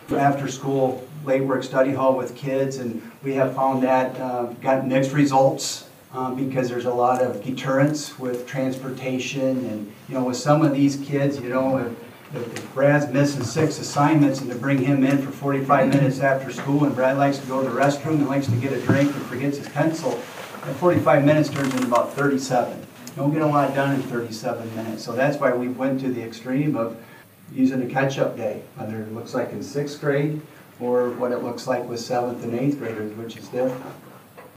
after school late work study hall with kids, and we have found that got mixed results because there's a lot of deterrence with transportation, and with some of these kids, if Brad's missing 6 assignments and to bring him in for 45 minutes after school, and Brad likes to go to the restroom and likes to get a drink and forgets his pencil, that 45 minutes turns into about 37. Don't get a lot done in 37 minutes. So that's why we went to the extreme of using a catch-up day, whether it looks like in 6th grade or what it looks like with 7th and 8th graders, which is different.